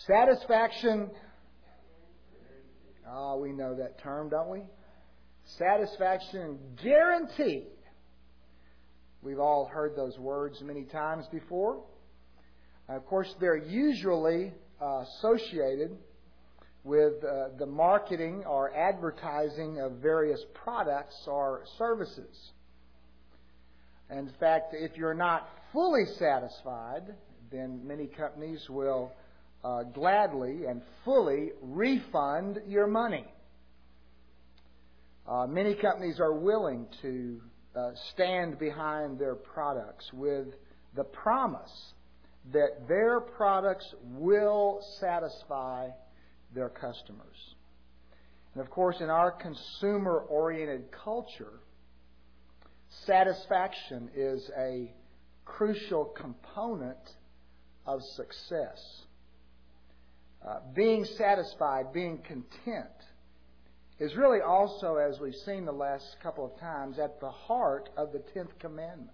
Satisfaction. We know that term, don't we? Satisfaction guaranteed. We've all heard those words many times before. Of course, they're usually associated with the marketing or advertising of various products or services. In fact, if you're not fully satisfied, then many companies will gladly and fully refund your money. Many companies are willing to stand behind their products with the promise that their products will satisfy their customers. And of course, in our consumer-oriented culture, satisfaction is a crucial component of success. Being satisfied, being content, is really also, as we've seen the last couple of times, at the heart of the 10th commandment.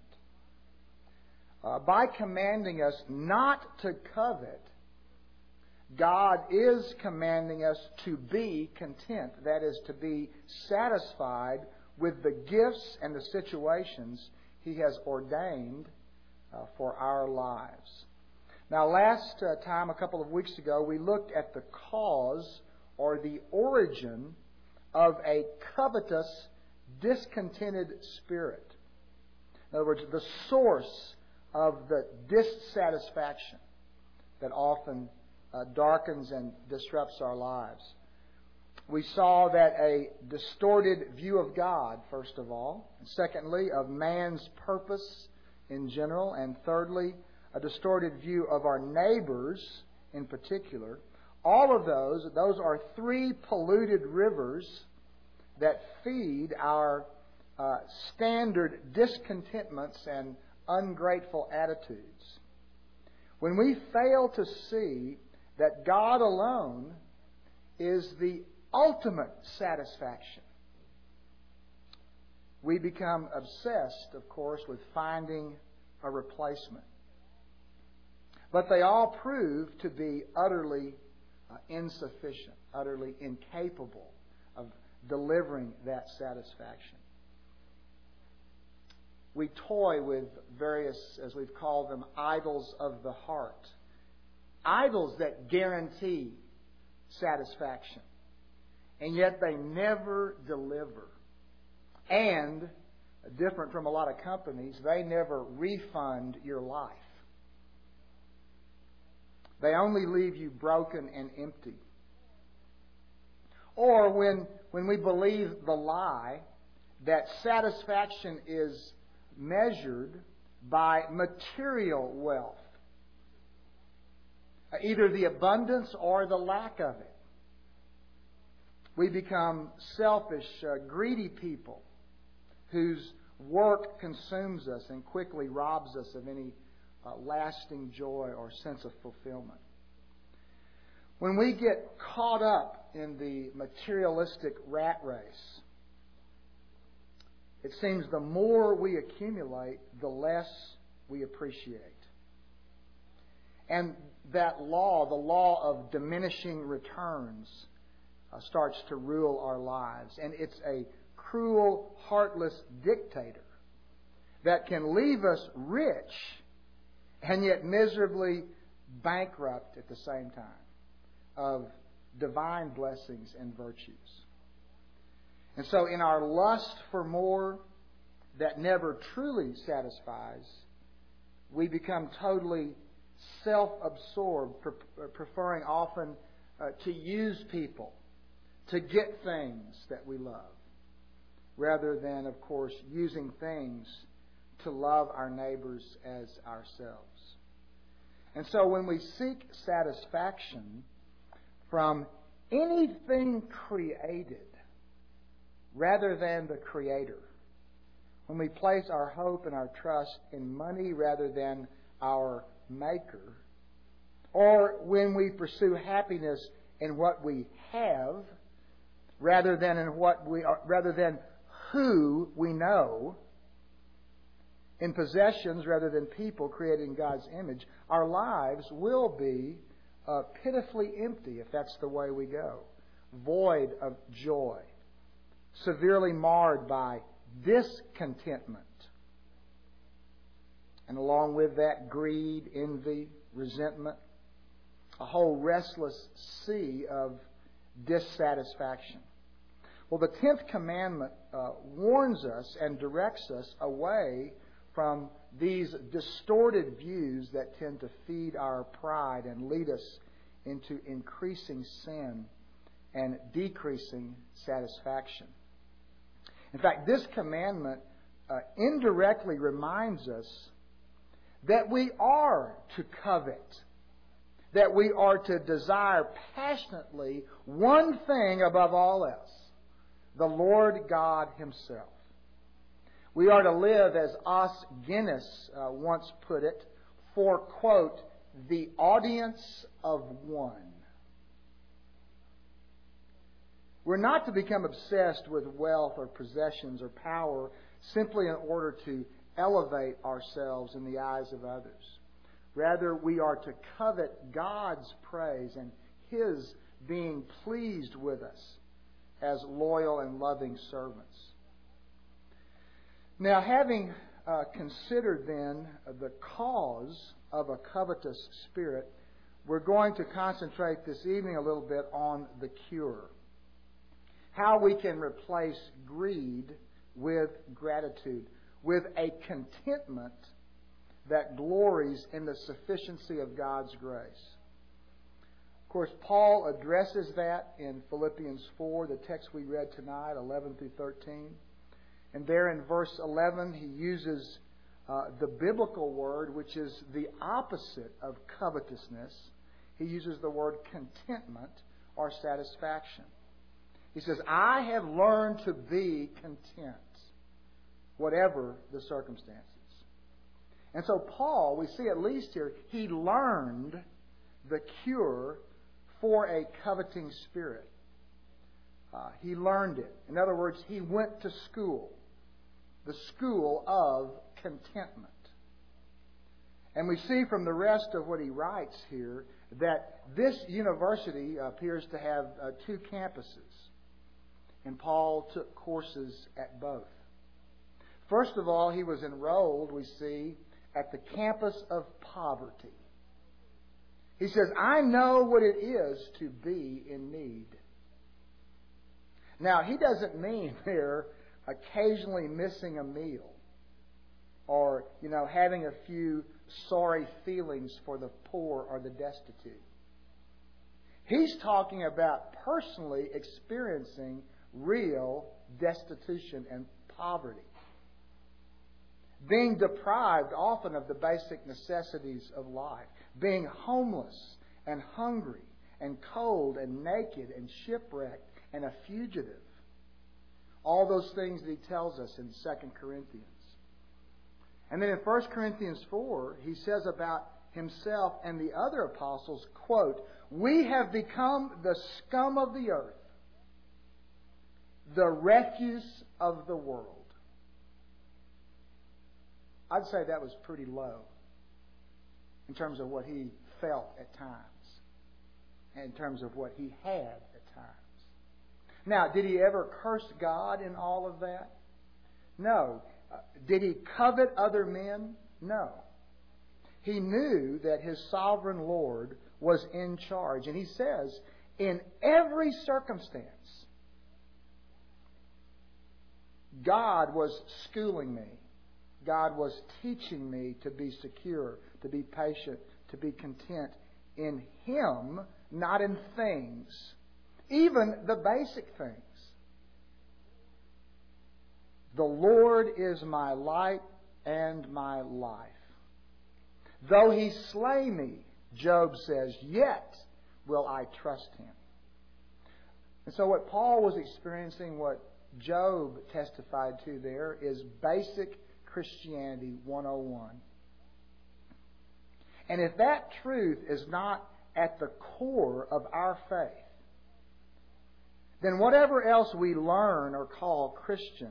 By commanding us not to covet, God is commanding us to be content. That is, to be satisfied with the gifts and the situations He has ordained for our lives. Now, last time, a couple of weeks ago, we looked at the cause or the origin of a covetous, discontented spirit. In other words, the source of the dissatisfaction that often darkens and disrupts our lives. We saw that a distorted view of God, first of all, and secondly, of man's purpose in general, and thirdly, a distorted view of our neighbors in particular. All of those are three polluted rivers that feed our standard discontentments and ungrateful attitudes. When we fail to see that God alone is the ultimate satisfaction, we become obsessed, of course, with finding a replacement. But they all prove to be utterly insufficient, utterly incapable of delivering that satisfaction. We toy with various, as we've called them, idols of the heart. Idols that guarantee satisfaction. And yet they never deliver. And, different from a lot of companies, they never refund your life. They only leave you broken and empty. Or when we believe the lie that satisfaction is measured by material wealth, either the abundance or the lack of it. We become selfish, greedy people whose work consumes us and quickly robs us of any lasting joy or sense of fulfillment. When we get caught up in the materialistic rat race, it seems the more we accumulate, the less we appreciate. And that law, the law of diminishing returns, starts to rule our lives. And it's a cruel, heartless dictator that can leave us rich and yet miserably bankrupt at the same time of divine blessings and virtues. And so in our lust for more that never truly satisfies, we become totally self-absorbed, preferring often to use people, to get things that we love, rather than, of course, using things to love our neighbors as ourselves. And so when we seek satisfaction from anything created rather than the Creator, when we place our hope and our trust in money rather than our Maker, or when we pursue happiness in what we have rather than in what we are, rather than who we know, in possessions rather than people created in God's image, our lives will be pitifully empty if that's the way we go, void of joy, severely marred by discontentment. And along with that, greed, envy, resentment, a whole restless sea of dissatisfaction. Well, the 10th commandment warns us and directs us away from these distorted views that tend to feed our pride and lead us into increasing sin and decreasing satisfaction. In fact, this commandment indirectly reminds us that we are to covet, that we are to desire passionately one thing above all else, the Lord God Himself. We are to live, as Os Guinness once put it, for, quote, the audience of one. We're not to become obsessed with wealth or possessions or power simply in order to elevate ourselves in the eyes of others. Rather, we are to covet God's praise and His being pleased with us as loyal and loving servants. Now, having considered then the cause of a covetous spirit, we're going to concentrate this evening a little bit on the cure. How we can replace greed with gratitude, with a contentment that glories in the sufficiency of God's grace. Of course, Paul addresses that in Philippians 4, the text we read tonight, 11 through 13. And there in verse 11, he uses the biblical word, which is the opposite of covetousness. He uses the word contentment or satisfaction. He says, I have learned to be content, whatever the circumstances. And so Paul, we see at least here, he learned the cure for a coveting spirit. He learned it. In other words, he went to school, the school of contentment. And we see from the rest of what he writes here that this university appears to have two campuses. And Paul took courses at both. First of all, he was enrolled, we see, at the campus of poverty. He says, I know what it is to be in need. Now, he doesn't mean there occasionally missing a meal or, having a few sorry feelings for the poor or the destitute. He's talking about personally experiencing real destitution and poverty. Being deprived often of the basic necessities of life. Being homeless and hungry and cold and naked and shipwrecked and a fugitive. All those things that he tells us in 2 Corinthians. And then in 1 Corinthians 4, he says about himself and the other apostles, quote, we have become the scum of the earth, the refuse of the world. I'd say that was pretty low in terms of what he felt at times and in terms of what he had at times. Now, did he ever curse God in all of that? No. Did he covet other men? No. He knew that his sovereign Lord was in charge. And he says, in every circumstance, God was schooling me. God was teaching me to be secure, to be patient, to be content in Him, not in things. Even the basic things. The Lord is my light and my life. Though He slay me, Job says, yet will I trust Him. And so what Paul was experiencing, what Job testified to there, is basic Christianity 101. And if that truth is not at the core of our faith, then whatever else we learn or call Christian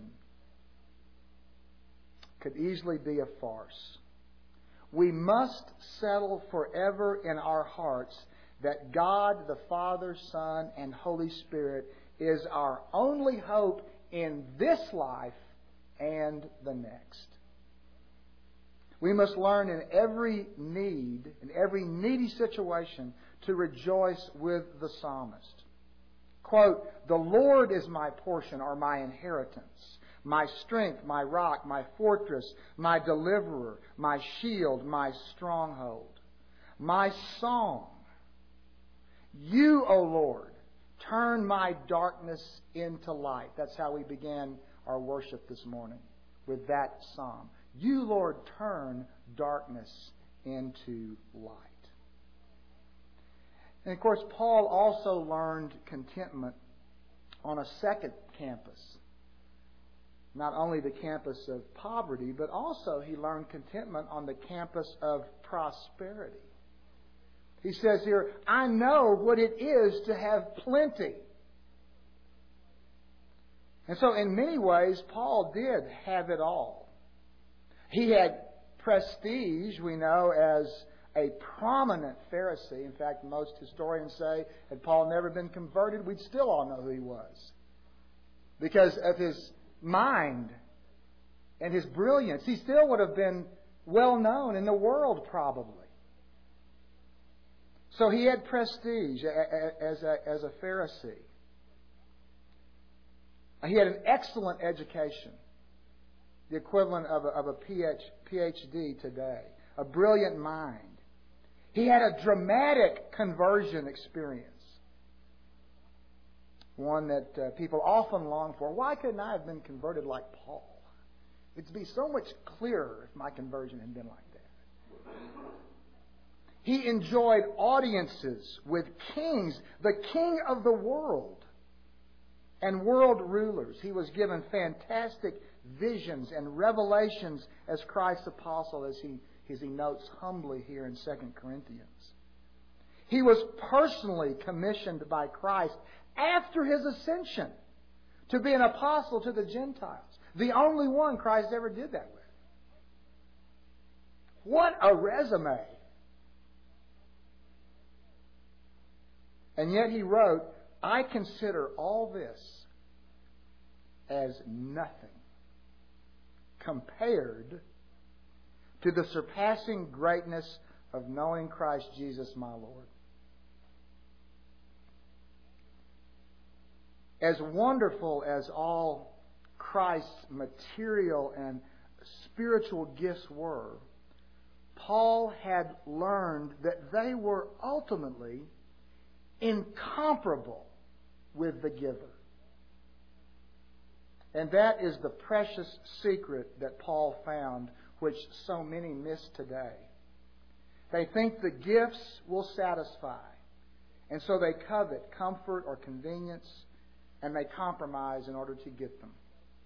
could easily be a farce. We must settle forever in our hearts that God, the Father, Son, and Holy Spirit is our only hope in this life and the next. We must learn in every needy situation, to rejoice with the psalmist. Quote, "The Lord is my portion or my inheritance, my strength, my rock, my fortress, my deliverer, my shield, my stronghold, my song. You, O Lord, turn my darkness into light." That's how we began our worship this morning, with that psalm. You, Lord, turn darkness into light. And of course, Paul also learned contentment on a second campus. Not only the campus of poverty, but also he learned contentment on the campus of prosperity. He says here, I know what it is to have plenty. And so in many ways, Paul did have it all. He had prestige, we know, as a prominent Pharisee. In fact, most historians say, had Paul never been converted, we'd still all know who he was, because of his mind and his brilliance. He still would have been well known in the world, probably. So he had prestige as a Pharisee. He had an excellent education, the equivalent of a PhD today, a brilliant mind. He had a dramatic conversion experience, one that people often long for. Why couldn't I have been converted like Paul? It'd be so much clearer if my conversion had been like that. He enjoyed audiences with kings, the king of the world, and world rulers. He was given fantastic visions and revelations as Christ's apostle, as he notes humbly here in 2 Corinthians. He was personally commissioned by Christ after his ascension to be an apostle to the Gentiles. The only one Christ ever did that with. What a resume! And yet he wrote, I consider all this as nothing compared to the surpassing greatness of knowing Christ Jesus my Lord. As wonderful as all Christ's material and spiritual gifts were, Paul had learned that they were ultimately incomparable with the giver. And that is the precious secret that Paul found, which so many miss today. They think the gifts will satisfy, and so they covet comfort or convenience, and they compromise in order to get them.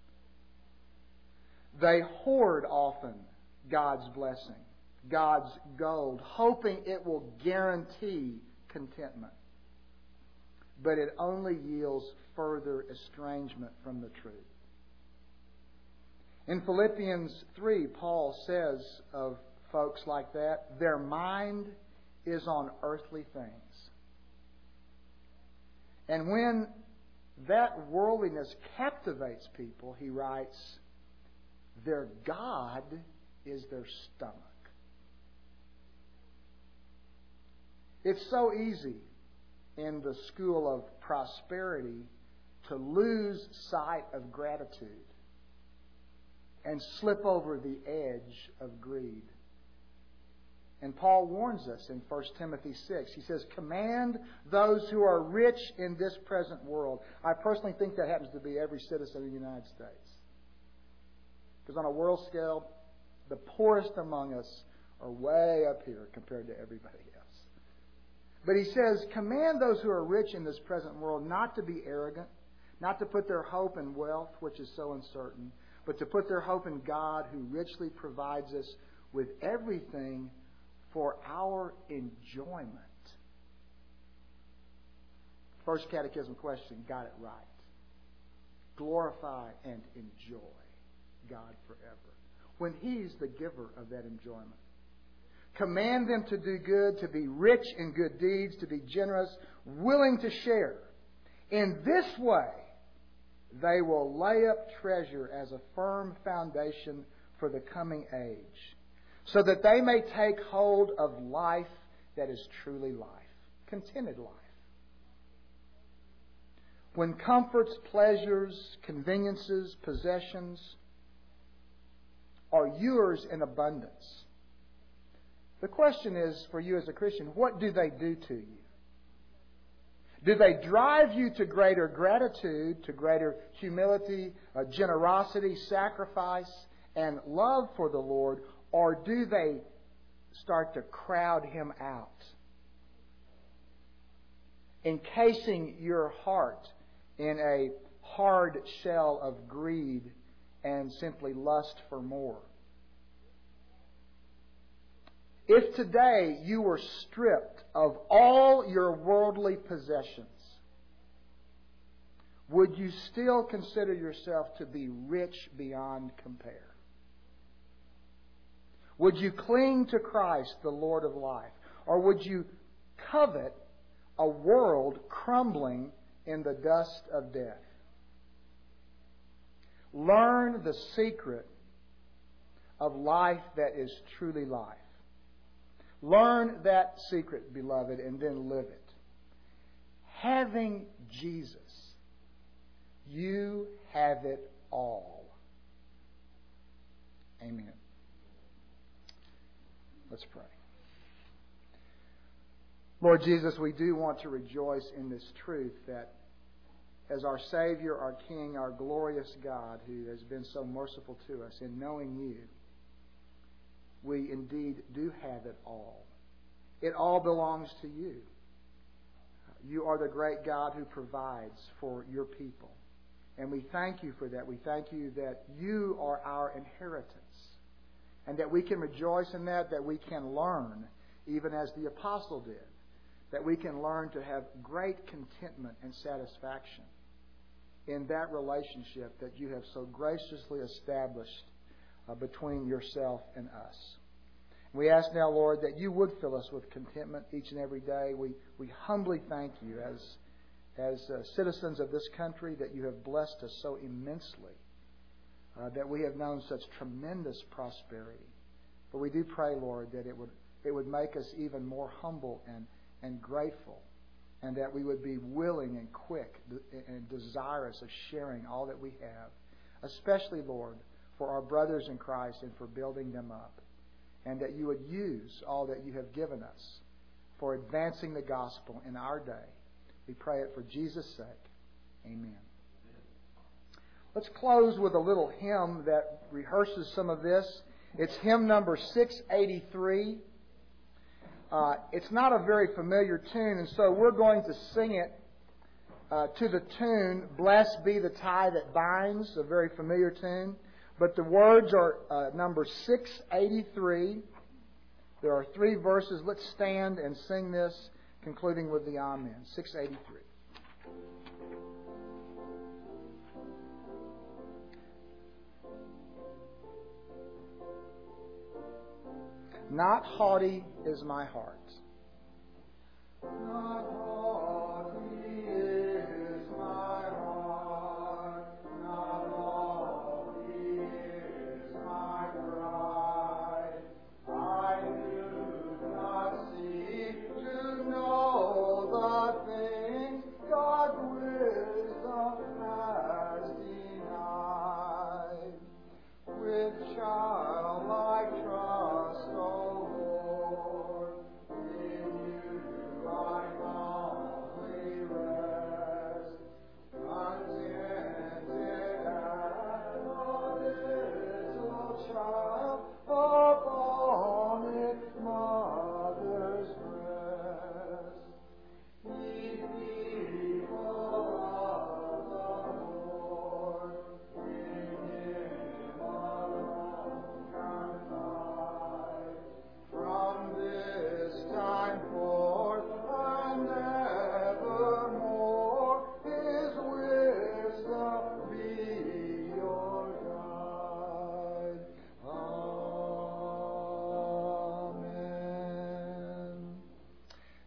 They hoard often God's blessing, God's gold, hoping it will guarantee contentment. But it only yields further estrangement from the truth. In Philippians 3, Paul says of folks like that, their mind is on earthly things. And when that worldliness captivates people, he writes, their God is their stomach. It's so easy in the school of prosperity to lose sight of gratitude and slip over the edge of greed. And Paul warns us in 1 Timothy 6. He says, command those who are rich in this present world. I personally think that happens to be every citizen of the United States. Because on a world scale, the poorest among us are way up here compared to everybody else. But he says, command those who are rich in this present world not to be arrogant, not to put their hope in wealth, which is so uncertain, but to put their hope in God, who richly provides us with everything for our enjoyment. First catechism question, got it right. Glorify and enjoy God forever, when He's the giver of that enjoyment. Command them to do good, to be rich in good deeds, to be generous, willing to share. In this way, they will lay up treasure as a firm foundation for the coming age, so that they may take hold of life that is truly life, contented life. When comforts, pleasures, conveniences, possessions are yours in abundance, the question is for you as a Christian, what do they do to you? Do they drive you to greater gratitude, to greater humility, generosity, sacrifice, and love for the Lord, or do they start to crowd Him out, encasing your heart in a hard shell of greed and simply lust for more? If today you were stripped of all your worldly possessions, would you still consider yourself to be rich beyond compare? Would you cling to Christ, the Lord of life? Or would you covet a world crumbling in the dust of death? Learn the secret of life that is truly life. Learn that secret, beloved, and then live it. Having Jesus, you have it all. Amen. Let's pray. Lord Jesus, we do want to rejoice in this truth that as our Savior, our King, our glorious God who has been so merciful to us, in knowing you, we indeed do have it all. It all belongs to you. You are the great God who provides for your people. And we thank you for that. We thank you that you are our inheritance. And that we can rejoice in that we can learn, even as the apostle did, that we can learn to have great contentment and satisfaction in that relationship that you have so graciously established between yourself and us. We ask now, Lord, that you would fill us with contentment each and every day. We humbly thank you as citizens of this country that you have blessed us so immensely, that we have known such tremendous prosperity. But we do pray, Lord, that it would make us even more humble and grateful, and that we would be willing and quick and desirous of sharing all that we have, especially, Lord, for our brothers in Christ and for building them up, and that you would use all that you have given us for advancing the gospel in our day. We pray it for Jesus' sake. Amen. Let's close with a little hymn that rehearses some of this. It's hymn number 683. It's not a very familiar tune, and so we're going to sing it to the tune, Blessed Be the Tie That Binds, a very familiar tune. But the words are number 683. There are 3 verses. Let's stand and sing this, concluding with the Amen. 683. Not haughty is my heart. Not haughty is my heart. Not haughty is my pride. I do not seek to know the things God's wisdom has denied. With childlike trust, O Lord,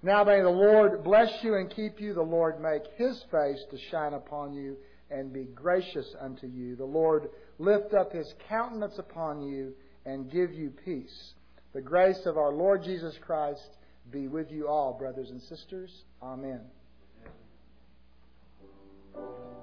Now may the Lord bless you and keep you. The Lord make His face to shine upon you and be gracious unto you. The Lord lift up His countenance upon you and give you peace. The grace of our Lord Jesus Christ be with you all, brothers and sisters. Amen.